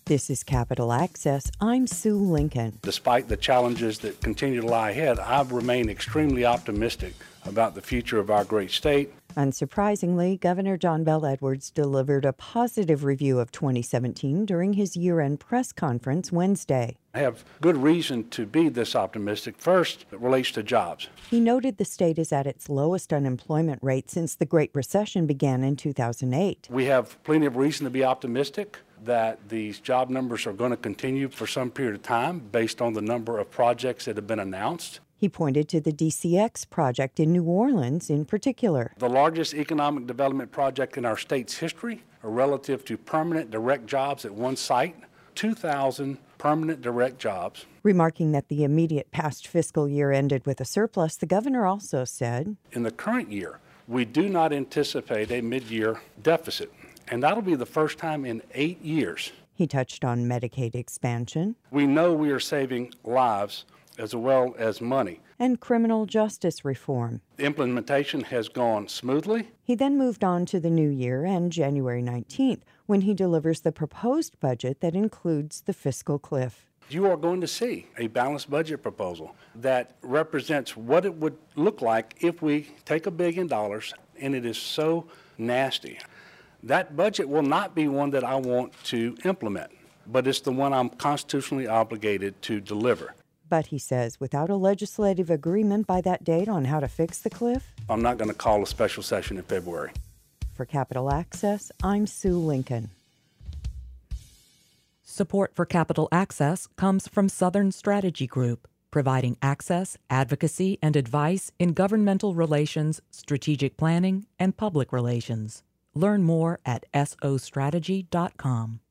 This is Capital Access. I'm Sue Lincoln. Despite the challenges that continue to lie ahead, I remain extremely optimistic about the future of our great state. Unsurprisingly, Governor John Bel Edwards delivered a positive review of 2017 during his year-end press conference Wednesday. I have good reason to be this optimistic. First, it relates to jobs. He noted the state is at its lowest unemployment rate since the Great Recession began in 2008. We have plenty of reason to be optimistic that these job numbers are going to continue for some period of time based on the number of projects that have been announced. He pointed to the DCX project in New Orleans in particular. The largest economic development project in our state's history, relative to permanent direct jobs at one site, 2,000 permanent direct jobs. Remarking that the immediate past fiscal year ended with a surplus, the governor also said, in the current year, we do not anticipate a mid-year deficit, and that'll be the first time in 8 years. He touched on Medicaid expansion. We know we are saving lives as well as money. And criminal justice reform. The implementation has gone smoothly. He then moved on to the new year and January 19th, when he delivers the proposed budget that includes the fiscal cliff. You are going to see a balanced budget proposal that represents what it would look like if we take $1 billion, and it is so nasty. That budget will not be one that I want to implement, but it's the one I'm constitutionally obligated to deliver. But he says without a legislative agreement by that date on how to fix the cliff, I'm not going to call a special session in February. For Capital Access, I'm Sue Lincoln. Support for Capital Access comes from Southern Strategy Group, providing access, advocacy, and advice in governmental relations, strategic planning, and public relations. Learn more at sostrategy.com.